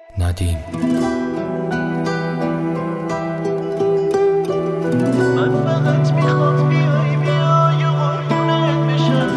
ندیم. من فقط میخوام بیای و قربونت بشم.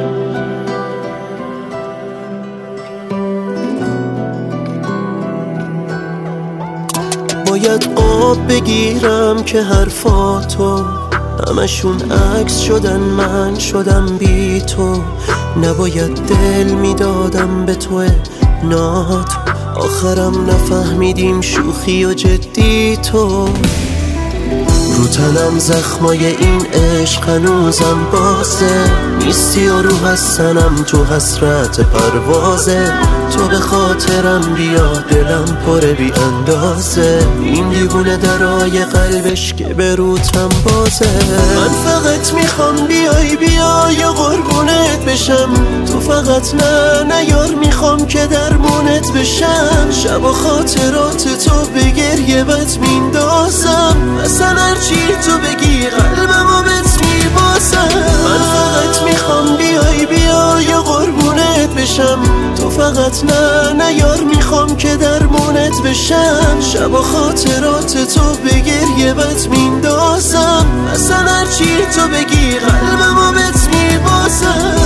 باید آب بگیرم که حرفاتو همشون عکس شدن، من شدم بی تو. نباید دل میدادم به تو نات، آخرم نفهمیدیم شوخی و جدی تو. رو تنم زخمای این عشق هنوزم بازه، نیستی و رو هستنم تو حسرت پروازه. تو به خاطرم بیا دلم پره بی اندازه، این دیوونه درای قلبش که به روتم بازه. من فقط میخوام بیای و قربونت بشم، تو فقط نه یار میخوام که درمونت بشم. شب و خاطرات تو به گریه بت میندازم، اصلا هرچی تو بگی قلبمو بهت میبازم. من فقط میخوام بیای و قربونت بشم، تو فقط نه یار میخوام که درمونت بشم. شب و خاطرات تو به گریه بت میندازم، اصلا هرچی تو بگی قلبمو بهت میبازم.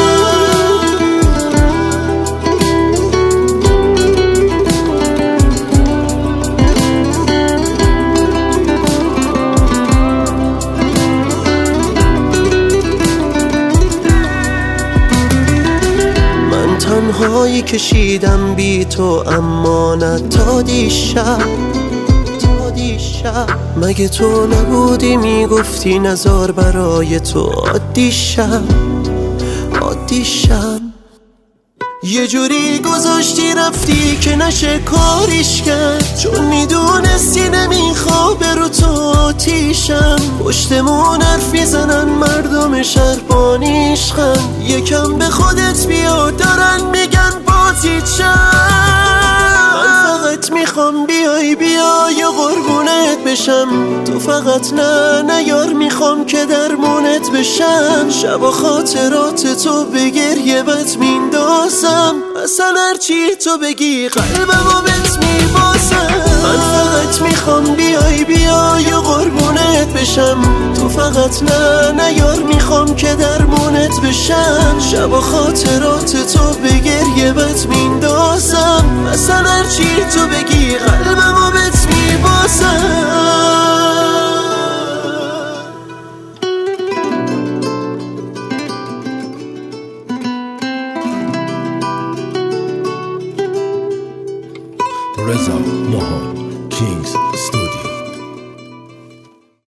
تنهایی کشیدم بی تو، اما نه تا دیشب. مگه تو نبودی میگفتی نزار برای تو عادی شم. یه جوری گذاشتی رفتی که نشه کاریش کرد، چون میدونستی نمیخوابه رو تو آتیشم. پشتمون حرف میزنن مردم شهر بانیشخن، یکم به خودت بیا دارن میگن بازیچم. من فقط میخوام بیای و قربونت بشم، تو فقط نه یار میخوام که درمونت بشم. شب و خاطرات تو به گریه بت میندازم، اصلا هرچی تو بگی قلبمو بهت میبازم. من فقط میخوام بیای و قربونت بشم، تو فقط نه یار میخوام که درمونت بشم. شب و خاطرات تو به گریه بت میندازم، اصلا هرچی تو بگی قلبمو بهت میبازم. رضا ماهان.